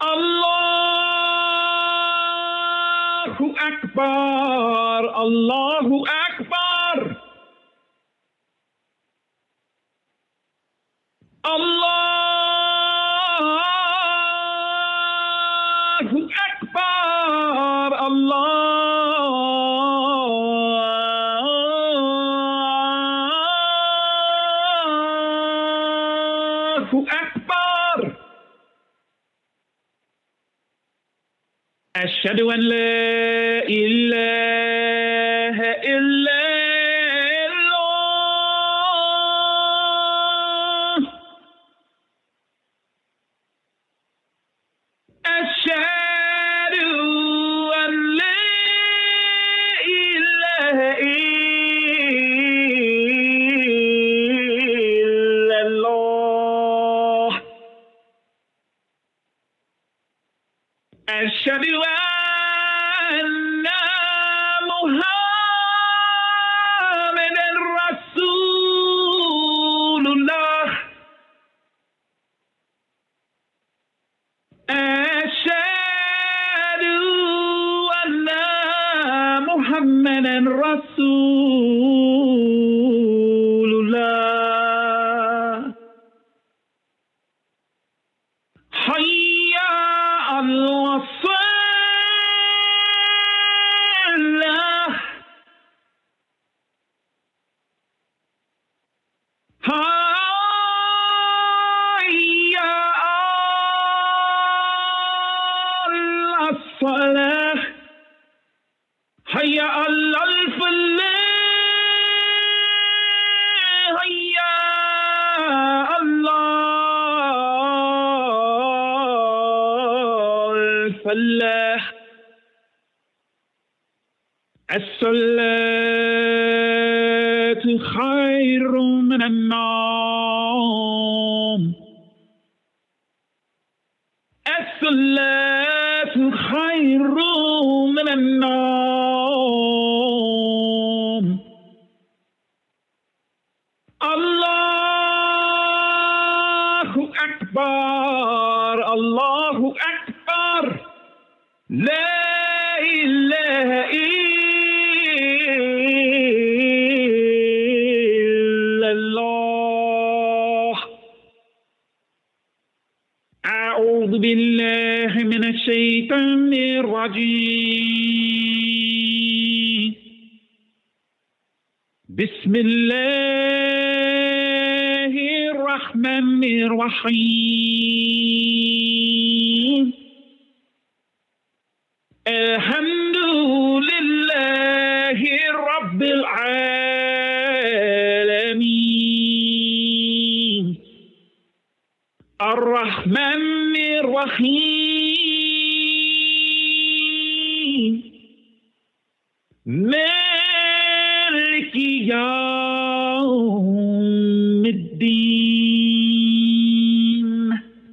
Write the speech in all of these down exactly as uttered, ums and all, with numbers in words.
Allahu Akbar, Allahu Akbar, Allahu Akbar, Allahu Akbar. أشهد أن لا إله إلا الله. أشهد أن لا إله إلا الله. أشهد أن محمدا رسول الله. أشهد أن محمدا رسول الله. حي على الصلاة. حي على الصلاة. حي على الفلاح. حي على الفلاح. الصلاة خير من النوم. الصلاة خير من النوم. الله أكبر، الله أكبر. لا إله إلا الله. أعوذ بالله من الشيطان الرجيم. بسم الله الرحمن الرحيم. الحمد لله رب العالمين. الرحمن الرحيم. مالك يوم الدين.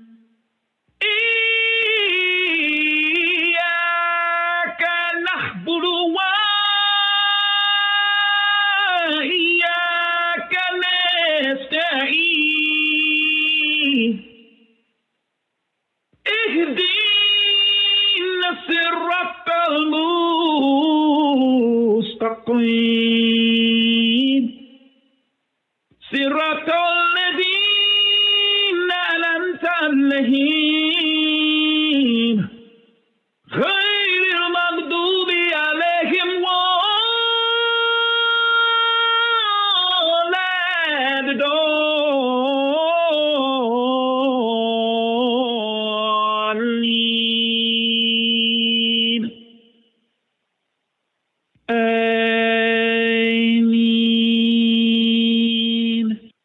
إياك نعبد وإياك نستعين. اهدنا الصراط المستقيم. صراط الذين أنعمت عليهم غير المغضوب عليهم ولا الضالين. آمين.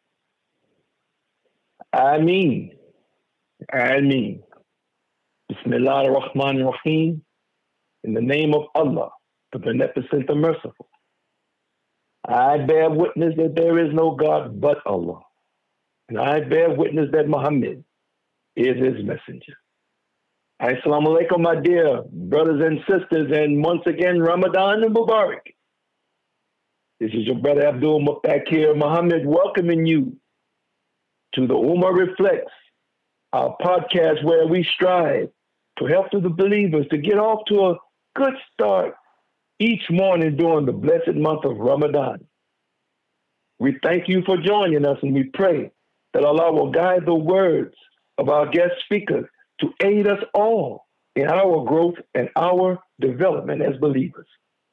Ameen. Ameen. Bismillah ar-Rahman ar-Rahim. In the name of Allah, the Beneficent, the Merciful. I bear witness that there is no God but Allah. And I bear witness that Muhammad is his messenger. Assalamu alaikum, my dear brothers and sisters, and once again, Ramadan and Mubarak. This is your brother Abdul Mufakir Muhammad welcoming you to the Ummah Reflects, our podcast where we strive to help the believers to get off to a good start each morning during the blessed month of Ramadan. We thank you for joining us, and we pray that Allah will guide the words of our guest speakers to aid us all in our growth and our development as believers.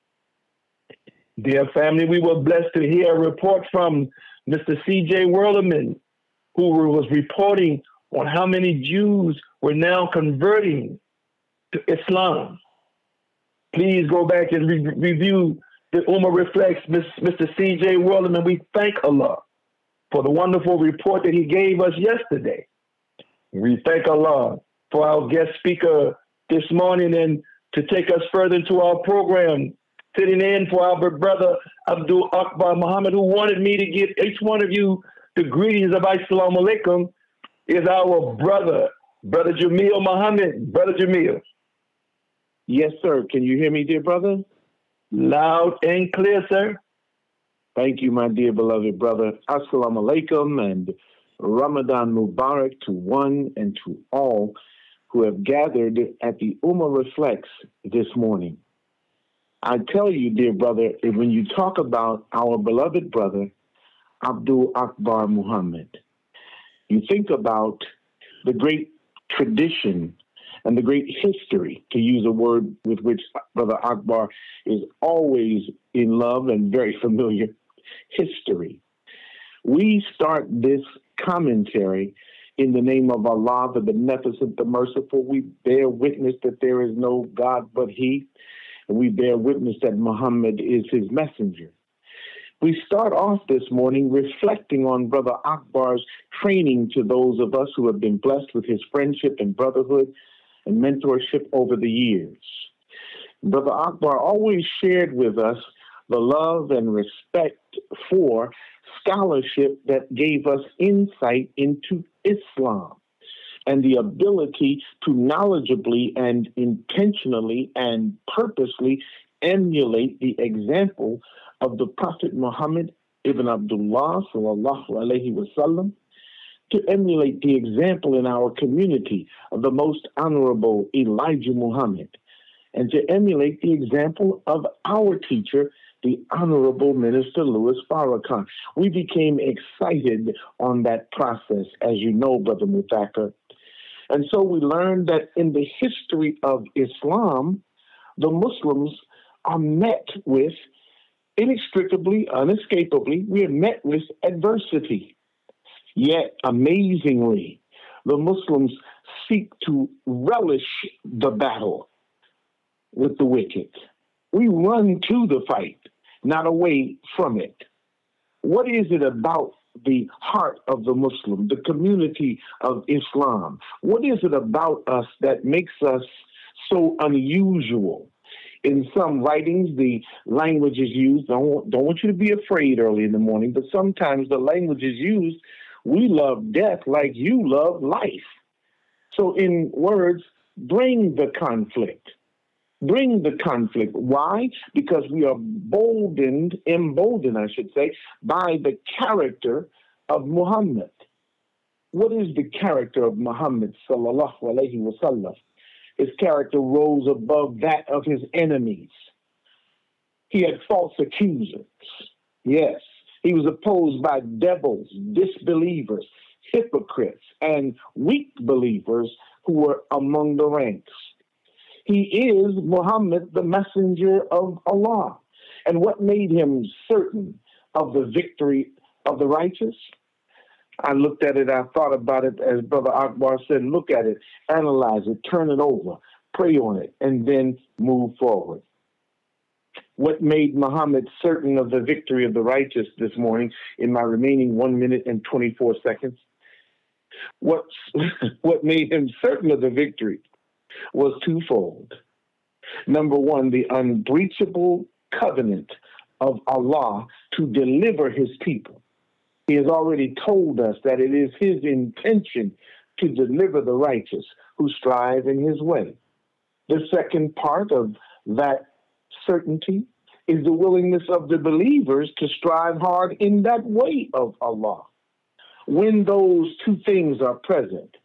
Dear family, we were blessed to hear a report from Mister C J Werleman, who was reporting on how many Jews were now converting to Islam. Please go back and re- review the Ummah Reflects, Mister C J Werleman. We thank Allah for the wonderful report that he gave us yesterday. We thank Allah for our guest speaker this morning and to take us further into our program, sitting in for our brother Abdul Akbar Muhammad, who wanted me to give each one of you the greetings of Assalamu Alaikum, is our brother, Brother Jamil Muhammad. Brother Jamil. Yes, sir. Can you hear me, dear brother? Loud and clear, sir. Thank you, my dear beloved brother. Assalamu alaikum and Ramadan Mubarak to one and to all who have gathered at the Ummah Reflects this morning. I tell you, dear brother, when you talk about our beloved brother, Abdul Akbar Muhammad, you think about the great tradition and the great history, to use a word with which Brother Akbar is always in love and very familiar, history. We start this commentary in the name of Allah, the Beneficent, the Merciful. We bear witness that there is no God but He, and we bear witness that Muhammad is His messenger. We start off this morning reflecting on Brother Akbar's training to those of us who have been blessed with his friendship and brotherhood and mentorship over the years. Brother Akbar always shared with us the love and respect for scholarship that gave us insight into Islam and the ability to knowledgeably and intentionally and purposely emulate the example of the Prophet Muhammad ibn Abdullah sallallahu alayhi wa sallam, to emulate the example in our community of the most honorable Elijah Muhammad, and to emulate the example of our teacher, the Honorable Minister Louis Farrakhan. We became excited on that process, as you know, Brother Muthakar. And so we learned that in the history of Islam, the Muslims are met with, inextricably, unescapably, we are met with adversity. Yet, amazingly, the Muslims seek to relish the battle with the wicked. We run to the fight, not away from it. What is it about the heart of the Muslim, the community of Islam? What is it about us that makes us so unusual? In some writings, the language is used, don't, don't want you to be afraid early in the morning, but sometimes the language is used, we love death like you love life. So in words, bring the conflict. Bring the conflict. Why? Because we are boldened, emboldened, I should say, by the character of Muhammad. What is the character of Muhammad, sallallahu alayhi wa sallam? His character rose above that of his enemies. He had false accusers. Yes. He was opposed by devils, disbelievers, hypocrites, and weak believers who were among the ranks. He is Muhammad, the messenger of Allah. And what made him certain of the victory of the righteous? I looked at it, I thought about it, as Brother Akbar said, look at it, analyze it, turn it over, pray on it, and then move forward. What made Muhammad certain of the victory of the righteous this morning in my remaining one minute and twenty-four seconds? What, what made him certain of the victory was twofold. Number one, the unbreachable covenant of Allah to deliver his people. He has already told us that it is his intention to deliver the righteous who strive in his way. The second part of that certainty is the willingness of the believers to strive hard in that way of Allah. When those two things are present,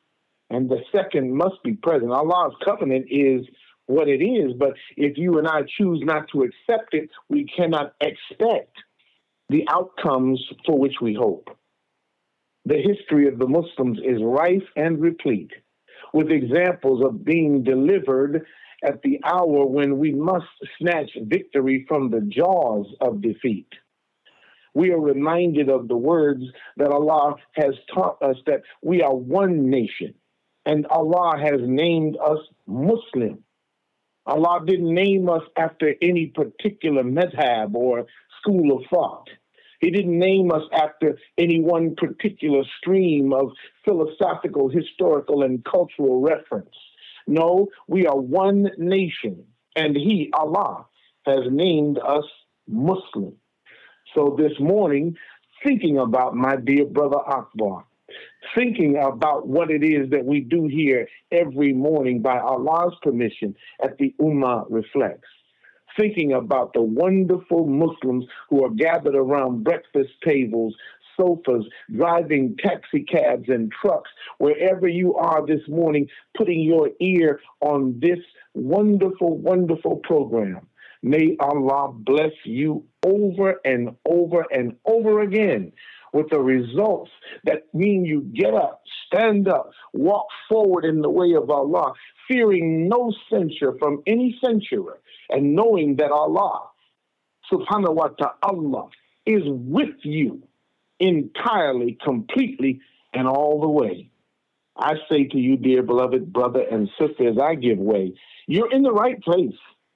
and the second must be present. Allah's covenant is what it is, but if you and I choose not to accept it, we cannot expect the outcomes for which we hope. The history of the Muslims is rife and replete with examples of being delivered at the hour when we must snatch victory from the jaws of defeat. We are reminded of the words that Allah has taught us, that we are one nation, and Allah has named us Muslim. Allah didn't name us after any particular madhab or school of thought. He didn't name us after any one particular stream of philosophical, historical, and cultural reference. No, we are one nation, and He, Allah, has named us Muslim. So this morning, thinking about my dear brother Akbar, thinking about what it is that we do here every morning by Allah's permission at the Ummah Reflects, thinking about the wonderful Muslims who are gathered around breakfast tables, sofas, driving taxi cabs and trucks, wherever you are this morning, putting your ear on this wonderful, wonderful program. May Allah bless you over and over and over again with the results that mean you get up, stand up, walk forward in the way of Allah, fearing no censure from any censurer, and knowing that Allah, subhanahu wa ta'ala, is with you entirely, completely, and all the way. I say to you, dear beloved brother and sister, as I give way, you're in the right place.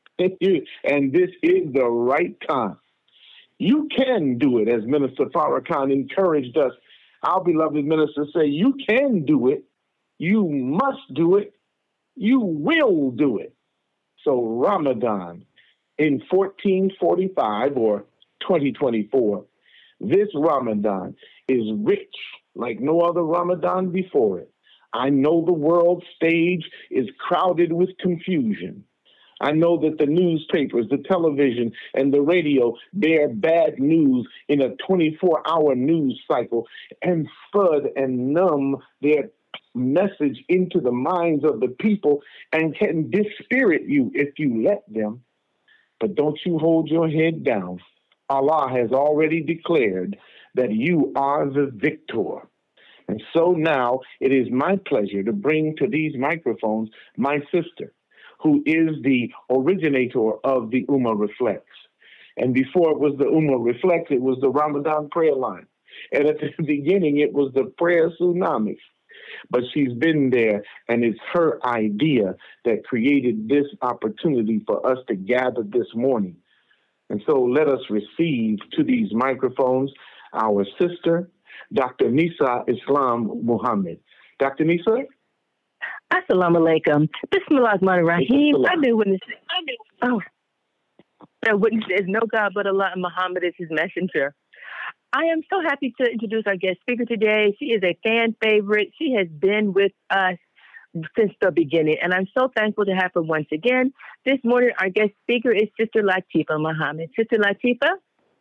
And this is the right time. You can do it, as Minister Farrakhan encouraged us. Our beloved minister say, you can do it. You must do it. You will do it. So Ramadan in fourteen forty-five or twenty twenty-four, this Ramadan is rich like no other Ramadan before it. I know the world stage is crowded with confusion. I know that the newspapers, the television, and the radio bear bad news in a twenty-four hour news cycle and spud and numb their message into the minds of the people and can dispirit you if you let them. But don't you hold your head down. Allah has already declared that you are the victor. And so now it is my pleasure to bring to these microphones my sister, who is the originator of the Ummah Reflects. And before it was the Ummah Reflects, it was the Ramadan prayer line. And at the beginning, it was the prayer tsunami. But she's been there, and it's her idea that created this opportunity for us to gather this morning. And so let us receive to these microphones our sister, Doctor Nisa Islam Muhammad. Doctor Nisa? Assalamu alaikum. Bismillah ar-Rahman ar-Rahim. I've been witnessing. Oh, I witness there's no God but Allah, and Muhammad is His messenger. I am so happy to introduce our guest speaker today. She is a fan favorite. She has been with us since the beginning, and I'm so thankful to have her once again. This morning, our guest speaker is Sister Latifa Muhammad. Sister Latifa?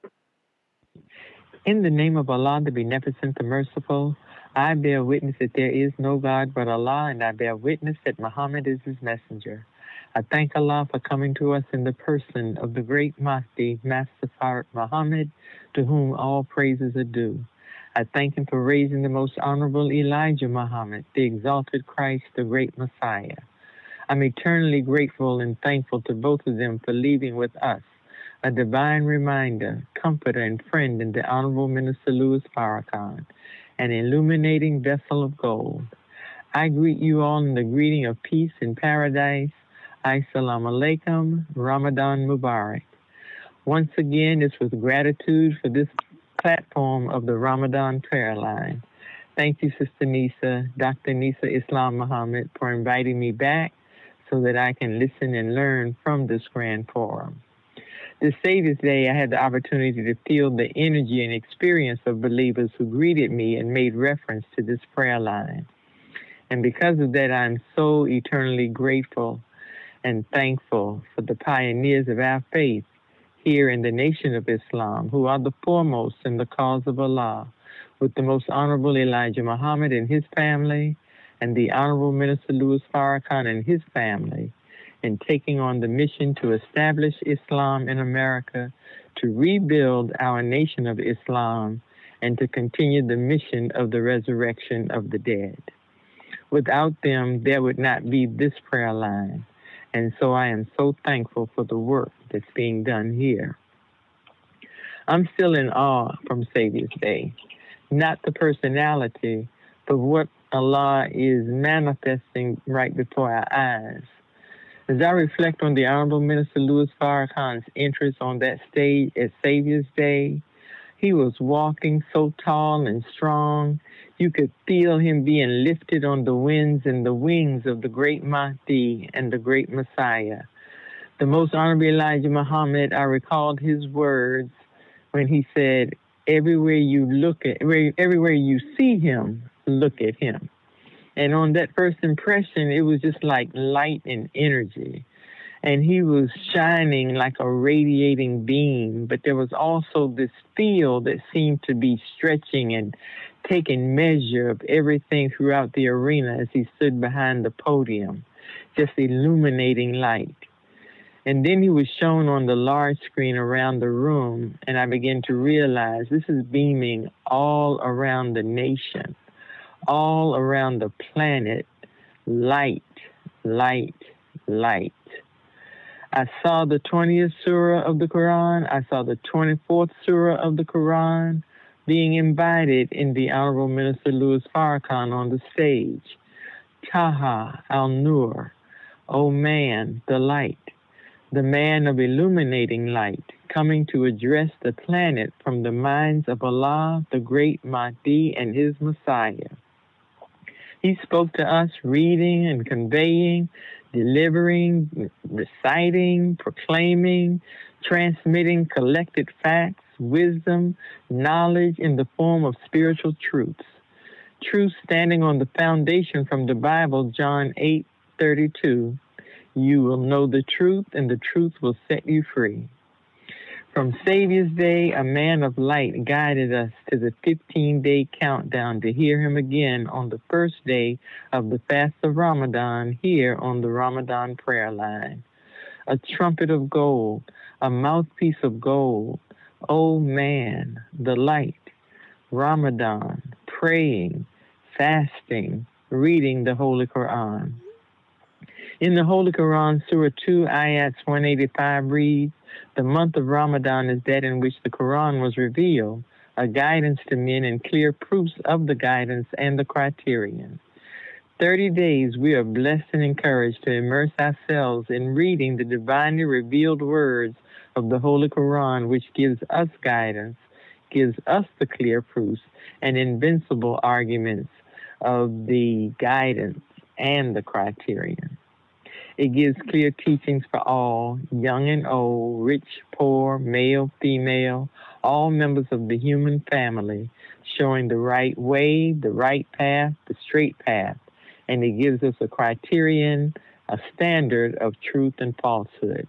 In the name of Allah, the Beneficent, the Merciful, I bear witness that there is no God but Allah, and I bear witness that Muhammad is His messenger. I thank Allah for coming to us in the person of the great Mahdi, Master Farad Muhammad, to whom all praises are due. I thank Him for raising the most honorable Elijah Muhammad, the exalted Christ, the great Messiah. I'm eternally grateful and thankful to both of them for leaving with us a divine reminder, comforter, and friend in the Honorable Minister Louis Farrakhan, an illuminating vessel of gold. I greet you all in the greeting of peace and paradise. Assalamu alaikum, Ramadan Mubarak. Once again, it's with gratitude for this platform of the Ramadan prayer line. Thank you, Sister Nisa, Doctor Nisa Islam Muhammad, for inviting me back so that I can listen and learn from this grand forum. This Savior's Day, I had the opportunity to feel the energy and experience of believers who greeted me and made reference to this prayer line. And because of that, I'm so eternally grateful and thankful for the pioneers of our faith here in the nation of Islam, who are the foremost in the cause of Allah, with the most honorable Elijah Muhammad and his family, and the Honorable Minister Louis Farrakhan and his family in taking on the mission to establish Islam in America, to rebuild our nation of Islam, and to continue the mission of the resurrection of the dead. Without them, there would not be this prayer line. And so I am so thankful for the work that's being done here. I'm still in awe from Savior's Day, not the personality, but what Allah is manifesting right before our eyes. As I reflect on the Honorable Minister Louis Farrakhan's entrance on that stage at Savior's Day, he was walking so tall and strong, you could feel him being lifted on the winds and the wings of the great Mahdi and the great Messiah. The Most Honorable Elijah Muhammad, I recalled his words when he said, everywhere you look at, everywhere you see him, look at him. And on that first impression, it was just like light and energy. And he was shining like a radiating beam, but there was also this field that seemed to be stretching and taking measure of everything throughout the arena as he stood behind the podium, just illuminating light. And then he was shown on the large screen around the room, and I began to realize this is beaming all around the nation, all around the planet, light, light, light. I saw the twentieth surah of the Quran. I saw the twenty-fourth surah of the Quran being embodied in the Honorable Minister Louis Farrakhan on the stage. Taha al-Nur, O man, the light, the man of illuminating light, coming to address the planet from the minds of Allah, the great Mahdi, and his Messiah. He spoke to us reading and conveying, delivering, reciting, proclaiming, transmitting collected facts, wisdom, knowledge in the form of spiritual truths. Truth standing on the foundation from the Bible, John eight thirty-two. You will know the truth, and the truth will set you free. From Savior's Day, a man of light guided us to the fifteen-day countdown to hear him again on the first day of the fast of Ramadan here on the Ramadan prayer line. A trumpet of gold, a mouthpiece of gold. Oh man, the light, Ramadan, praying, fasting, reading the Holy Quran. In the Holy Quran, Surah two, Ayats one eighty-five reads, the month of Ramadan is that in which the Quran was revealed, a guidance to men and clear proofs of the guidance and the criterion. Thirty days we are blessed and encouraged to immerse ourselves in reading the divinely revealed words of the Holy Quran, which gives us guidance, gives us the clear proofs and invincible arguments of the guidance and the criterion. It gives clear teachings for all, young and old, rich, poor, male, female, all members of the human family, showing the right way, the right path, the straight path. And it gives us a criterion, a standard of truth and falsehood.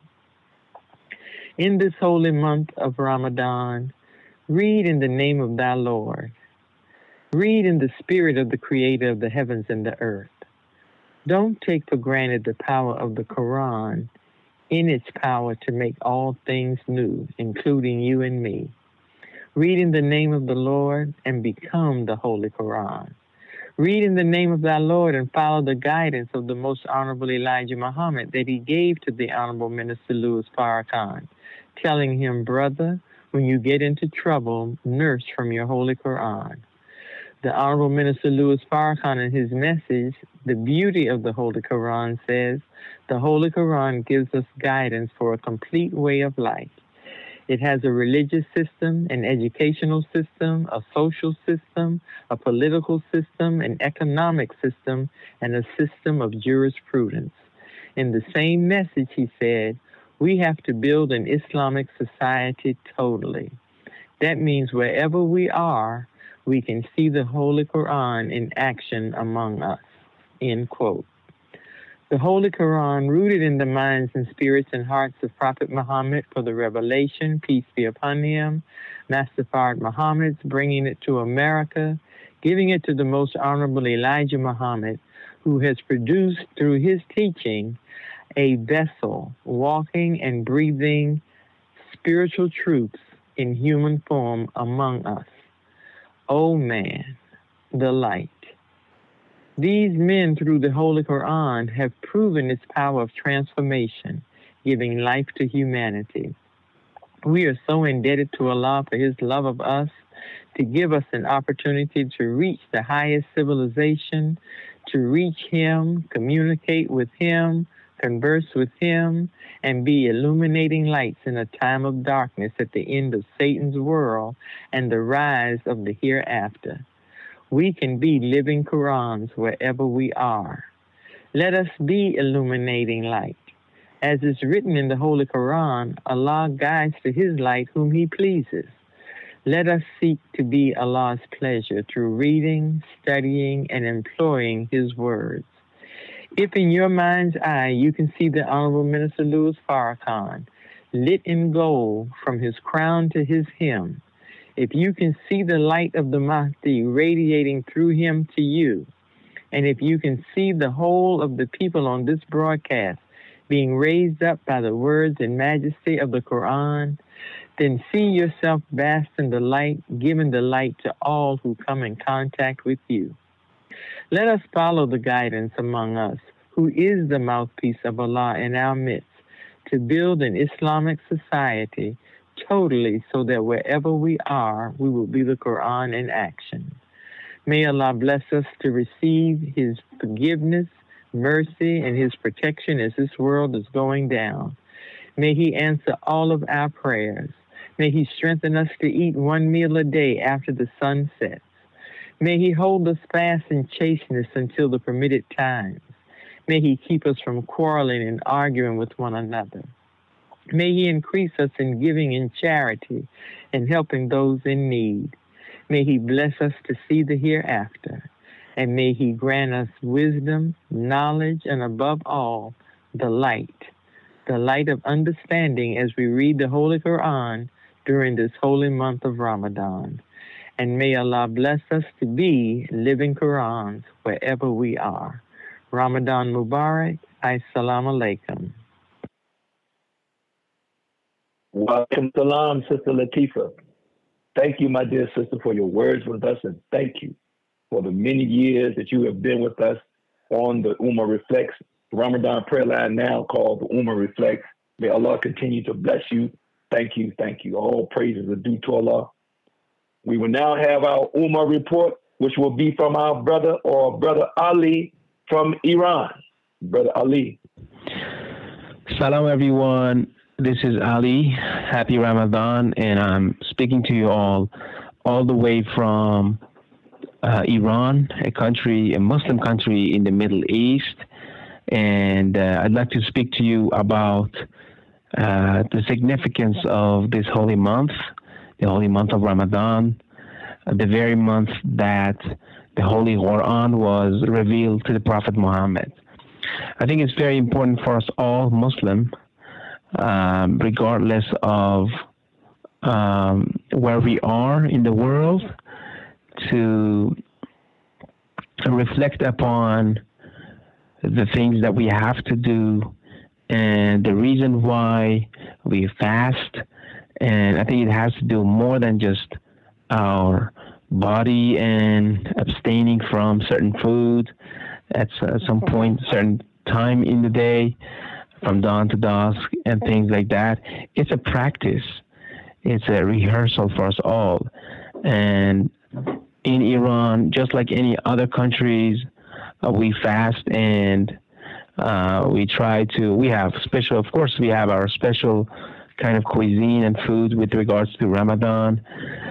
In this holy month of Ramadan, read in the name of thy Lord. Read in the spirit of the creator of the heavens and the earth. Don't take for granted the power of the Quran in its power to make all things new, including you and me. Read in the name of the Lord and become the Holy Quran. Read in the name of thy Lord and follow the guidance of the Most Honorable Elijah Muhammad that he gave to the Honorable Minister Louis Farrakhan, telling him, brother, when you get into trouble, nurse from your Holy Quran. The Honorable Minister Louis Farrakhan in his message, The Beauty of the Holy Quran, says, the Holy Quran gives us guidance for a complete way of life. It has a religious system, an educational system, a social system, a political system, an economic system, and a system of jurisprudence. In the same message, he said, we have to build an Islamic society totally. That means wherever we are, we can see the Holy Quran in action among us, end quote. The Holy Quran, rooted in the minds and spirits and hearts of Prophet Muhammad for the revelation, peace be upon him, Master Fard Muhammad's bringing it to America, giving it to the Most Honorable Elijah Muhammad, who has produced through his teaching a vessel walking and breathing spiritual truths in human form among us. O man, the light. These men, through the Holy Quran, have proven its power of transformation, giving life to humanity. We are so indebted to Allah for his love of us, to give us an opportunity to reach the highest civilization, to reach him, communicate with him, converse with him, and be illuminating lights in a time of darkness at the end of Satan's world and the rise of the hereafter. We can be living Qurans wherever we are. Let us be illuminating light. As is written in the Holy Quran, Allah guides to his light whom he pleases. Let us seek to be Allah's pleasure through reading, studying, and employing his words. If in your mind's eye you can see the Honorable Minister Louis Farrakhan, lit in gold from his crown to his hem, if you can see the light of the Mahdi radiating through him to you, and if you can see the whole of the people on this broadcast being raised up by the words and majesty of the Quran, then see yourself basked in the light, giving the light to all who come in contact with you. Let us follow the guidance among us, who is the mouthpiece of Allah in our midst, to build an Islamic society totally so that wherever we are, we will be the Quran in action. May Allah bless us to receive his forgiveness, mercy, and his protection as this world is going down. May he answer all of our prayers. May he strengthen us to eat one meal a day after the sun sets. May he hold us fast in chasteness until the permitted times. May he keep us from quarreling and arguing with one another. May he increase us in giving in charity and helping those in need. May he bless us to see the hereafter. And may he grant us wisdom, knowledge, and above all, the light, the light of understanding as we read the Holy Quran during this holy month of Ramadan. And may Allah bless us to be living Qurans wherever we are. Ramadan Mubarak. Assalamu alaikum. Welcome salam, Sister Latifa. Thank you, my dear sister, for your words with us, and thank you for the many years that you have been with us on the Ummah Reflects Ramadan prayer line, now called the Ummah Reflects. May Allah continue to bless you. Thank you, thank you. All praises are due to Allah. We will now have our Ummah report, which will be from our brother or brother Ali from Iran. Brother Ali. Salam, everyone. This is Ali. Happy Ramadan, and I'm speaking to you all, all the way from uh, Iran, a country, a Muslim country in the Middle East. And uh, I'd like to speak to you about uh, the significance of this holy month, the holy month of Ramadan, uh, the very month that the Holy Quran was revealed to the Prophet Muhammad. I think it's very important for us all Muslim, um, regardless of um, where we are in the world, to reflect upon the things that we have to do and the reason why we fast. And I think it has to do more than just our body and abstaining from certain food at uh, some point, certain time in the day, from dawn to dusk and things like that. It's a practice. It's a rehearsal for us all. And in Iran, just like any other countries, uh, we fast and uh, we try to, we have special, of course, we have our special kind of cuisine and food with regards to Ramadan.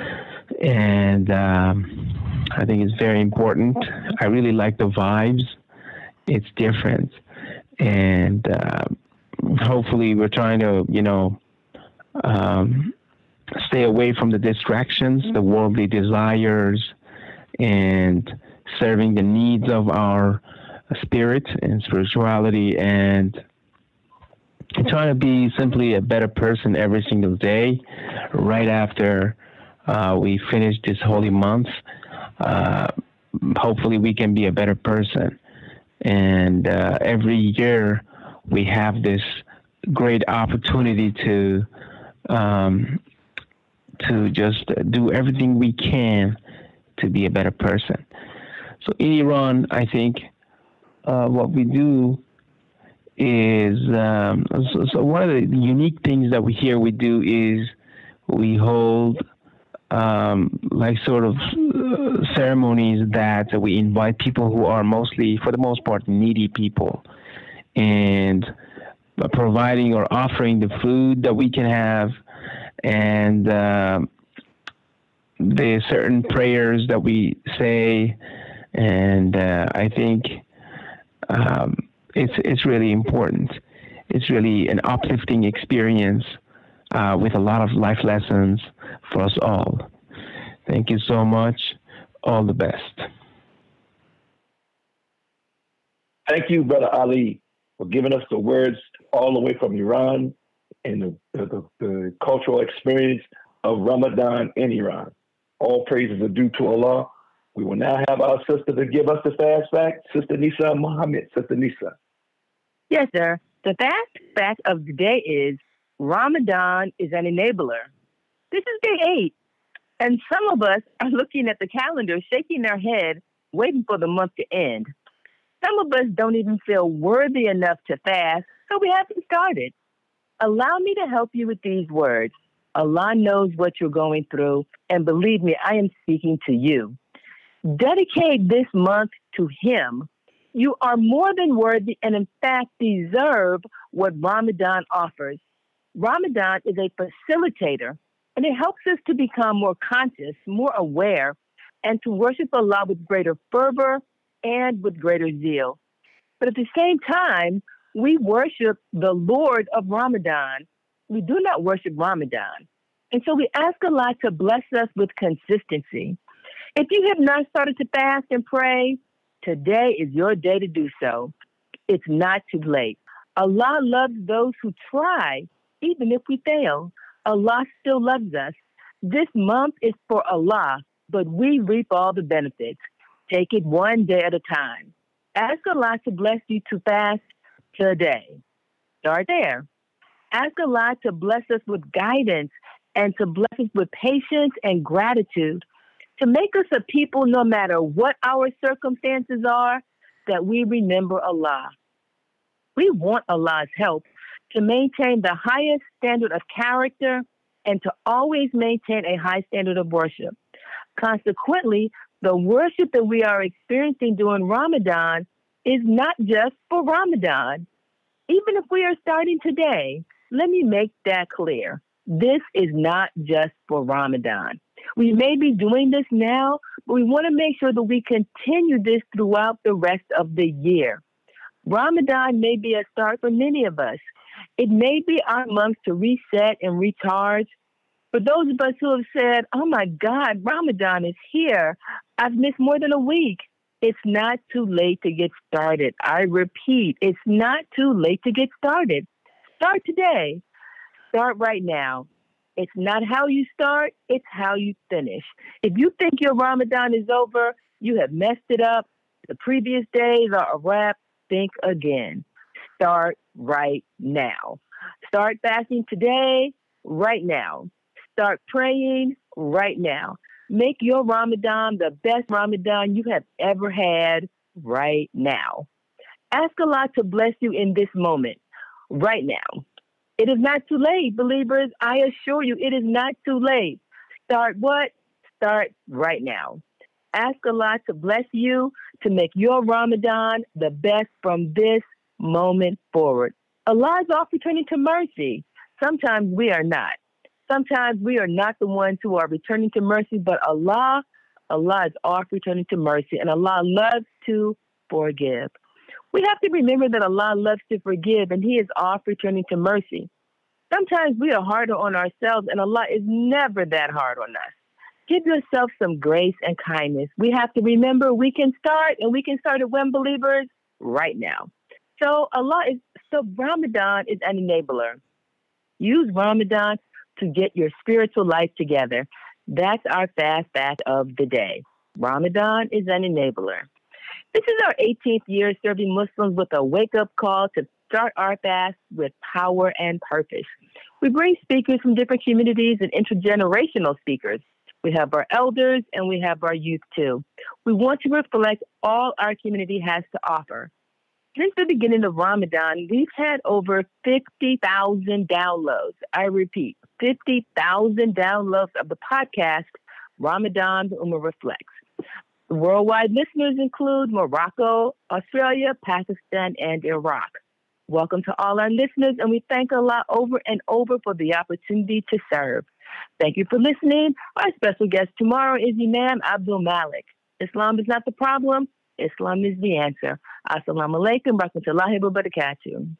And um, I think it's very important. I really like the vibes. It's different. And uh, hopefully we're trying to, you know, um, stay away from the distractions, the worldly desires, and serving the needs of our spirit and spirituality, and trying to be simply a better person every single day. Right after uh, we finish this holy month, uh, hopefully we can be a better person. And uh, every year we have this great opportunity to um, to just do everything we can to be a better person. So in Iran, I think uh, what we do is um, so, so one of the unique things that we here we do is we hold um, like sort of uh, ceremonies that we invite people who are mostly, for the most part, needy people, and providing or offering the food that we can have, and uh, the certain prayers that we say, and uh, I think um, it's it's really important. It's really an uplifting experience uh, with a lot of life lessons for us all. Thank you so much. All the best. Thank you, Brother Ali, for giving us the words all the way from Iran and the, the, the cultural experience of Ramadan in Iran. All praises are due to Allah. We will now have our sister to give us the fast fact, Sister Nisa Muhammad. Sister Nisa. Yes, sir. The fast fact of the day is Ramadan is an enabler. This is day eight, and some of us are looking at the calendar, shaking our head, waiting for the month to end. Some of us don't even feel worthy enough to fast, so we haven't started. Allow me to help you with these words. Allah knows what you're going through, and believe me, I am speaking to you. Dedicate this month to Him. You are more than worthy and, in fact, deserve what Ramadan offers. Ramadan is a facilitator, and it helps us to become more conscious, more aware, and to worship Allah with greater fervor and with greater zeal. But at the same time, we worship the Lord of Ramadan. We do not worship Ramadan. And so we ask Allah to bless us with consistency. If you have not started to fast and pray, today is your day to do so. It's not too late. Allah loves those who try, even if we fail. Allah still loves us. This month is for Allah, but we reap all the benefits. Take it one day at a time. Ask Allah to bless you to fast today. Start there. Ask Allah to bless us with guidance and to bless us with patience and gratitude, to make us a people, no matter what our circumstances are, that we remember Allah. We want Allah's help to maintain the highest standard of character and to always maintain a high standard of worship. Consequently, the worship that we are experiencing during Ramadan is not just for Ramadan. Even if we are starting today, let me make that clear. This is not just for Ramadan. We may be doing this now, but we want to make sure that we continue this throughout the rest of the year. Ramadan may be a start for many of us. It may be our month to reset and recharge. For those of us who have said, oh my God, Ramadan is here, I've missed more than a week. It's not too late to get started. I repeat, it's not too late to get started. Start today. Start right now. It's not how you start, it's how you finish. If you think your Ramadan is over, you have messed it up, the previous days are a wrap, think again. Start right now. Start fasting today, right now. Start praying right now. Make your Ramadan the best Ramadan you have ever had right now. Ask Allah to bless you in this moment, right now. It is not too late, believers. I assure you, it is not too late. Start what? Start right now. Ask Allah to bless you to make your Ramadan the best from this moment forward. Allah is off returning to mercy. Sometimes we are not. Sometimes we are not the ones who are returning to mercy, but Allah, Allah is off returning to mercy, and Allah loves to forgive. We have to remember that Allah loves to forgive, and He is off returning to mercy. Sometimes we are harder on ourselves, and Allah is never that hard on us. Give yourself some grace and kindness. We have to remember we can start, and we can start at when, believers? Right now. So Allah is, so Ramadan is an enabler. Use Ramadan to get your spiritual life together. That's our fast fact of the day. Ramadan is an enabler. This is our eighteenth year serving Muslims with a wake-up call to start our fast with power and purpose. We bring speakers from different communities and intergenerational speakers. We have our elders and we have our youth too. We want to reflect all our community has to offer. Since the beginning of Ramadan, we've had over fifty thousand downloads. I repeat, fifty thousand downloads of the podcast, Ramadan, the Ummah Reflects. Worldwide listeners include Morocco, Australia, Pakistan, and Iraq. Welcome to all our listeners, and we thank Allah over and over for the opportunity to serve. Thank you for listening. Our special guest tomorrow is Imam Abdul Malik. Islam is not the problem. Islam is the answer. Assalamu alaikum, rahmatullahi wa barakatuh.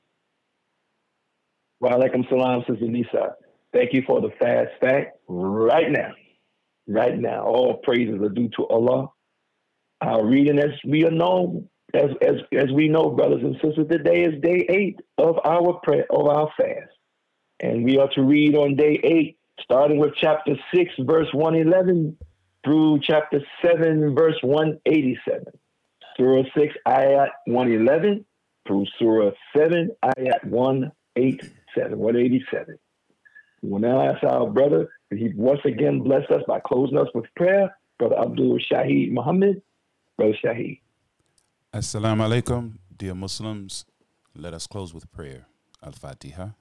Wa alaikum salam, Sister Nisa. Thank you for the fast fact right now. Right now, all praises are due to Allah. Our reading, as we are known, as as as we know, brothers and sisters, today is day eight of our prayer of our fast, and we are to read on day eight, starting with chapter six, verse one eleven, through chapter seven, verse one eighty-seven. Surah six, ayat one eleven, through Surah seven, ayat one eighty-seven, one eighty-seven. We will now ask our brother if he once again bless us by closing us with prayer. Brother Abdul Shaheed Muhammad. Brother Shaheed. Assalamu alaikum, dear Muslims. Let us close with prayer. Al-Fatiha.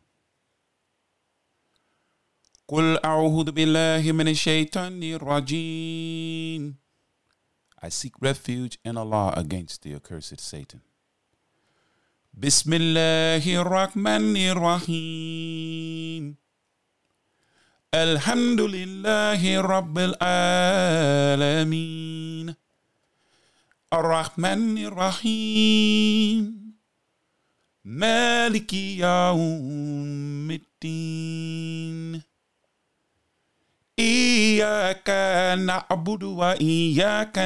قل أعوذ بالله من الشيطان الرجيم. I seek refuge in Allah against the accursed Satan. Bismillahir Rahmanir Rahim. Alhamdulillahi Rabbil Alameen. Ar-Rahmanir Rahim. Maliki Yawmiddin. إياك نعبد وإياك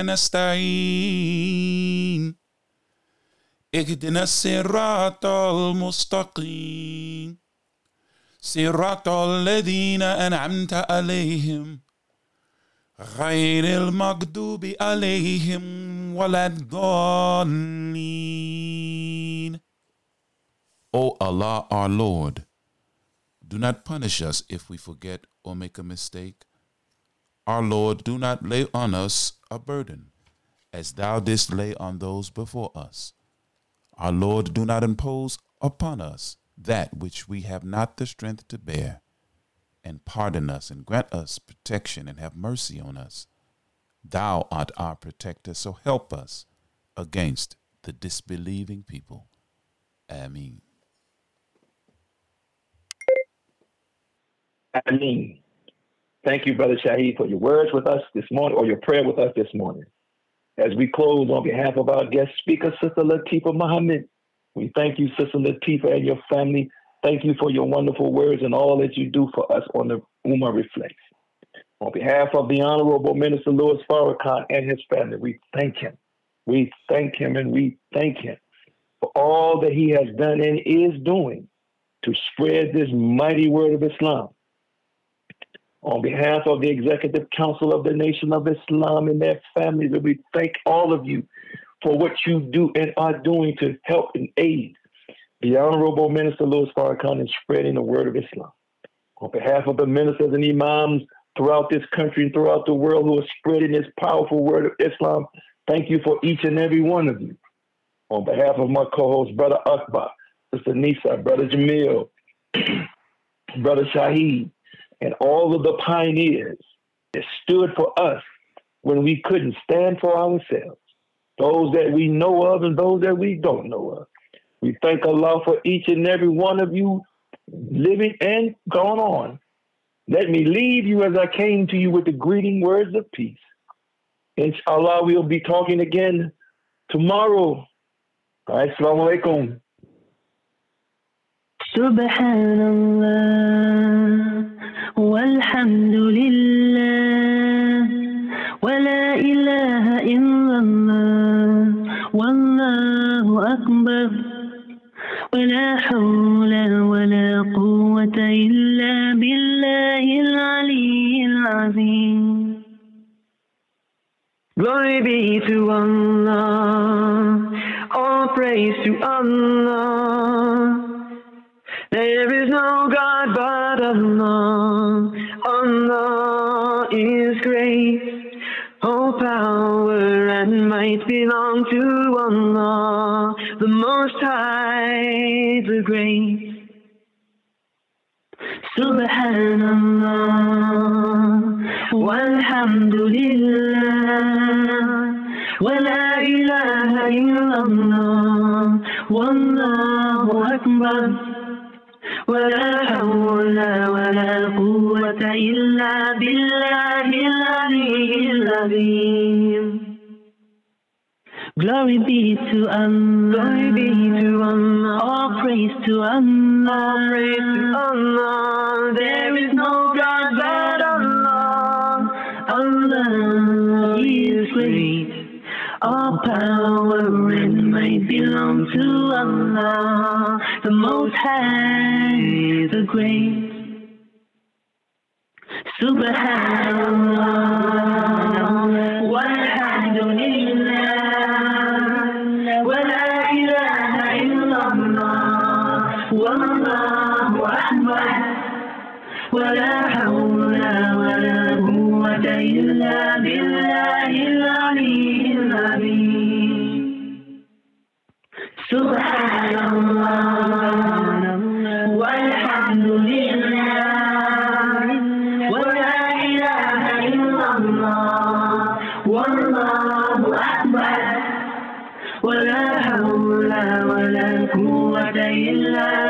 نستعين اهدنا الصراط المستقيم صراط الذين أنعمت عليهم غير المغضوب عليهم ولا الضالين. O Allah, our Lord, do not punish us if we forget or make a mistake. Our Lord, do not lay on us a burden, as thou didst lay on those before us. Our Lord, do not impose upon us that which we have not the strength to bear, and pardon us and grant us protection and have mercy on us. Thou art our protector, so help us against the disbelieving people. Ameen. Ameen. Thank you, Brother Shaheed, for your words with us this morning, or your prayer with us this morning. As we close, on behalf of our guest speaker, Sister Latifa Muhammad, we thank you, Sister Latifa, and your family. Thank you for your wonderful words and all that you do for us on the Ummah Reflects. On behalf of the Honorable Minister Louis Farrakhan and his family, we thank him. We thank him and we thank him for all that he has done and is doing to spread this mighty word of Islam. On behalf of the Executive Council of the Nation of Islam and their families, we thank all of you for what you do and are doing to help and aid the Honorable Minister Louis Farrakhan in spreading the word of Islam. On behalf of the ministers and imams throughout this country and throughout the world who are spreading this powerful word of Islam, thank you for each and every one of you. On behalf of my co-host, Brother Akbar, Sister Nisa, Brother Jamil, Brother Shaheed, and all of the pioneers that stood for us when we couldn't stand for ourselves, those that we know of and those that we don't know of. We thank Allah for each and every one of you living and gone on. Let me leave you as I came to you with the greeting words of peace. Inshallah, we'll be talking again tomorrow. All right, Assalamu alaikum. Subhanallah, walhamdulillah, wa la ilaha illallah, wallahu akbar, wa la hawla wa la quwwata illa billahi al-aliyyil azim. Glory be to Allah, all praise to Allah. There is no God but Allah, Allah is great. All power and might belong to Allah, the Most High, the Great. Subhanallah, walhamdulillah, wa la ilaha illallah, wallahu akbar, wa la hawla wa la quwwata illa billahil aliyyil azim. Glory be to Allah, glory be to Allah, all praise to Allah, all praise to Allah. There is no God but Allah, Allah is great. All power and might belong to Allah, the Most High, the Great. Subhanallah, walhamdulillah, wa la ilaha illallah, wallahu akbar, wa la hawla wa la quwwata illa billahil aliyyil azim. Subhanallah, walhamdulillah, والله أكبر ولا حول ولا قوة إلا